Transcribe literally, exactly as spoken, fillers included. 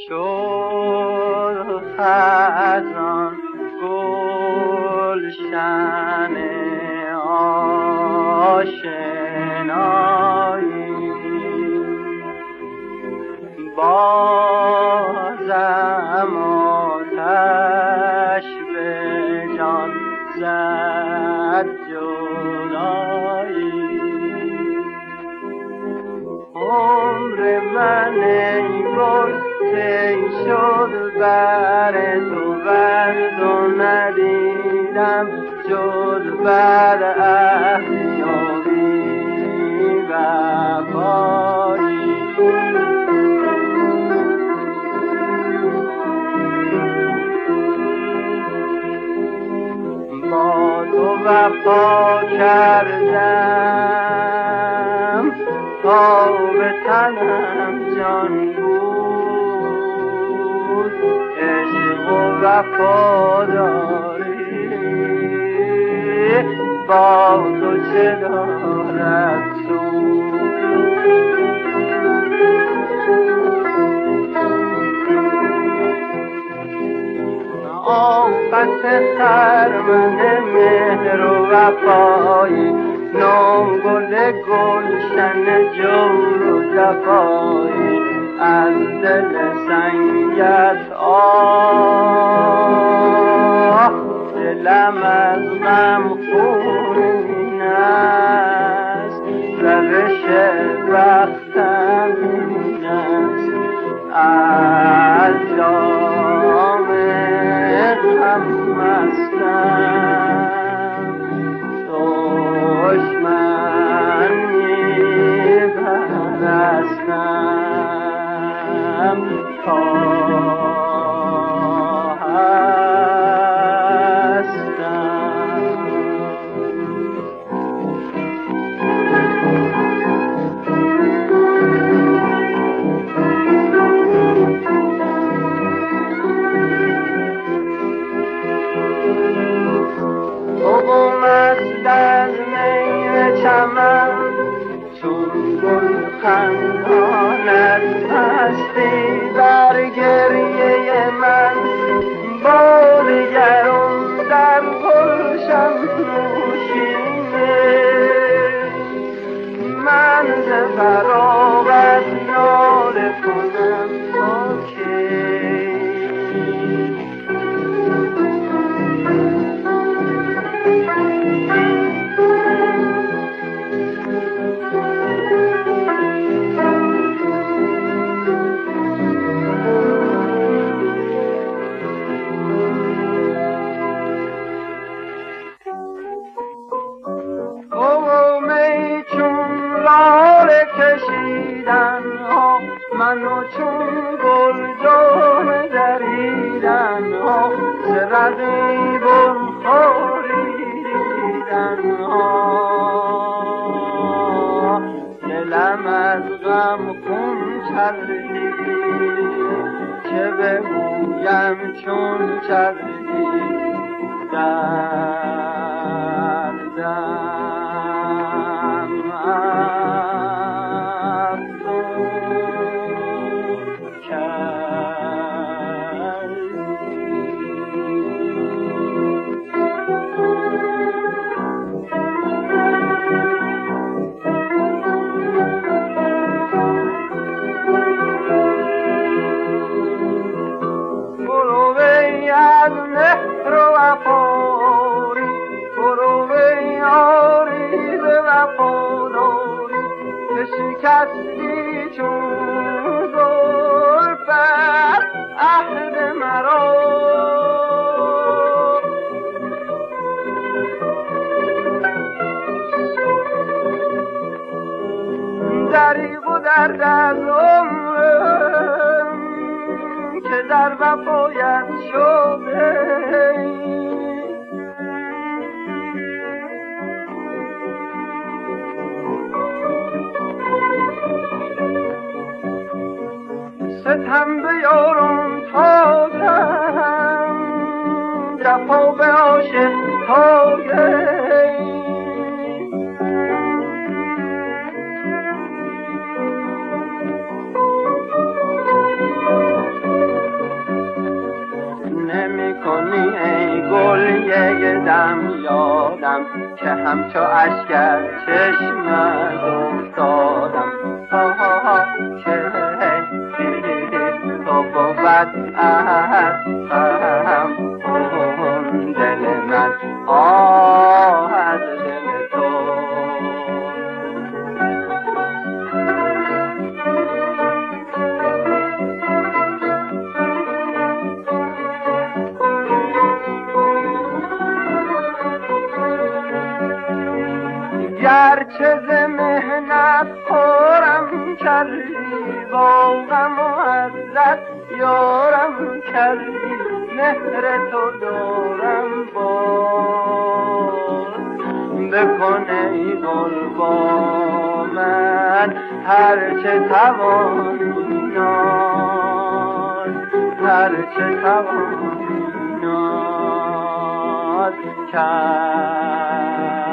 شد خزان گلشن آشنایی، بازم آتش به جان زد جدایی. عمر من ای گل طی شد بر تو ورد و ندیدم جز بر عهد و بی وفایی. با تو وفا کردم تا به تنم جان بود، عشق و وفاداری با تو چه دارد سود. آفت خرمن مهر و وفایی، نو گل گلشن جور و جفایی، از دل سنگت آه دلم از غم خونین است، روش بختم این است، از جام غم مستم، دشمن می‌پرستم تا چون گل خنداند هستی بر گریه من، بار گرم در گلشن نوشینه، من ز فراغت ناله کنم با کی. منو چون گل جام دریدن ها، ز رقیب خوریدن ها، دلم از غم خون کردی، چه بگویم چون کردی دردم شکستی چون زلفت عهد مرا، دریغ و درد از عمرم که در وفایت شده، ستم به یارم تازم جفا به عاشق تاگه، دلم یادم که همچو اشکر چشمت افتادم. آها که تو بود از غم اون دل من، آه از دل تو. گرچه ز مهنت خورم کردی، با غم و عزت یارم کردی، مهر تو دارم باز. بکن ای گل با من هرچه توانی ناز، هرچه توانی ناز کرد.